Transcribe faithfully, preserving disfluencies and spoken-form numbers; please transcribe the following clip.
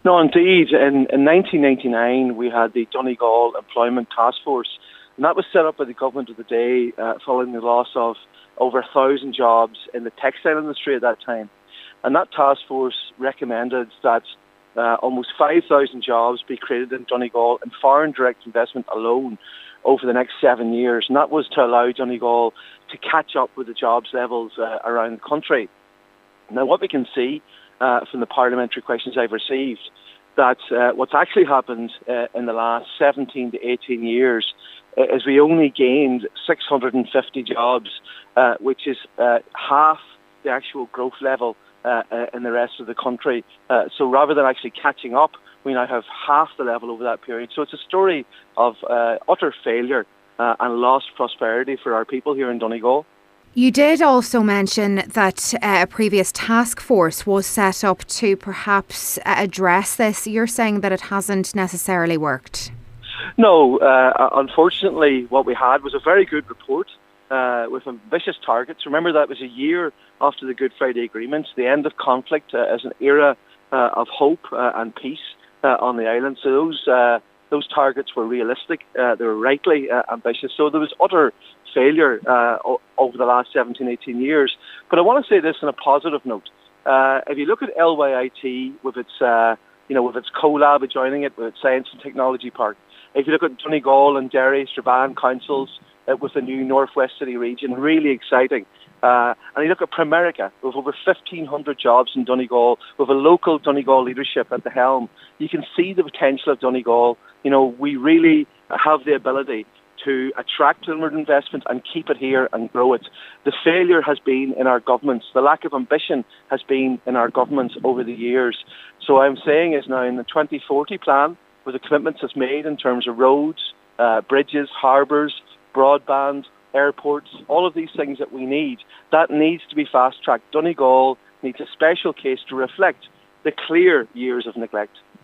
No, indeed. In, in nineteen ninety-nine, we had the Donegal Employment Task Force, and that was set up by the government of the day uh, following the loss of over a thousand jobs in the textile industry at that time. And that task force recommended that uh, almost five thousand jobs be created in Donegal in foreign direct investment alone over the next seven years. And that was to allow Donegal to catch up with the jobs levels uh, around the country. Now, what we can see uh, from the parliamentary questions I've received, that uh, what's actually happened uh, in the last seventeen to eighteen years uh, is we only gained six hundred fifty jobs, uh, which is uh, half the actual growth level uh, uh, in the rest of the country. Uh, so rather than actually catching up, we now have half the level over that period. So it's a story of uh, utter failure uh, and lost prosperity for our people here in Donegal. You did also mention that uh, a previous task force was set up to perhaps uh, address this. You're saying that it hasn't necessarily worked. No, uh, unfortunately, what we had was a very good report uh, with ambitious targets. Remember, that was a year after the Good Friday Agreement, the end of conflict uh, as an era uh, of hope uh, and peace uh, on the island. So those uh, those targets were realistic. Uh, they were rightly uh, ambitious. So there was utter failure uh, o- over the last seventeen, eighteen years. But I want to say this on a positive note. Uh, if you look at L Y I T with its, uh, you know, with its CoLab adjoining it, with its Science and Technology Park, if you look at Donegal and Derry, Strabane councils uh, with the new Northwest City region, really exciting. Uh, and you look at Primerica with over fifteen hundred jobs in Donegal, with a local Donegal leadership at the helm. You can see the potential of Donegal. You know, we really have the ability to attract inward investment and keep it here and grow it. The failure has been in our governments. The lack of ambition has been in our governments over the years. So what I'm saying is now in the twenty forty plan, with the commitments it's made in terms of roads, uh, bridges, harbours, broadband, airports, all of these things that we need, that needs to be fast-tracked. Donegal needs a special case to reflect the clear years of neglect.